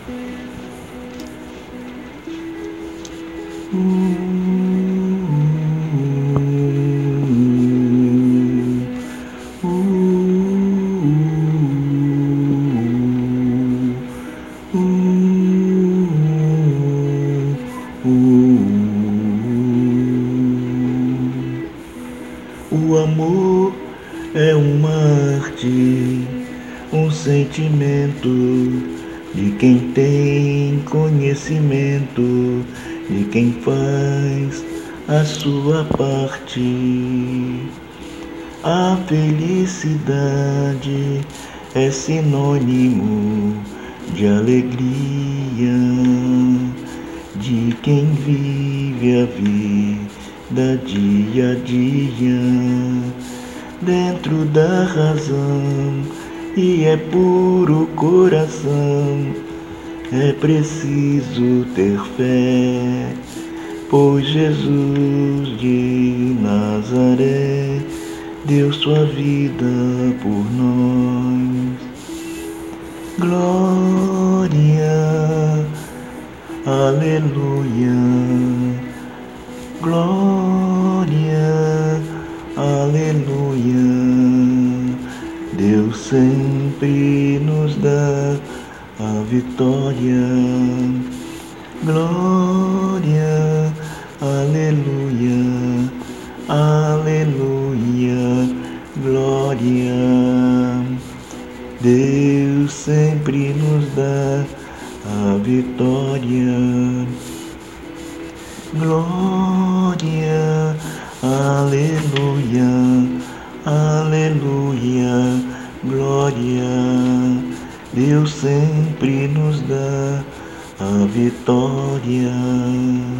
O amor é uma arte, um sentimento de quem tem conhecimento, de quem faz a sua parte. A felicidade é sinônimo de alegria, de quem vive a vida dia a dia, dentro da razão, e é puro coração. É preciso ter fé, pois Jesus de Nazaré deu sua vida por nós. Glória, aleluia, glória, aleluia. Deus sempre nos dá a vitória. Glória, aleluia, aleluia, glória. Deus sempre nos dá a vitória. Glória, aleluia, aleluia, glória. Deus sempre nos dá a vitória.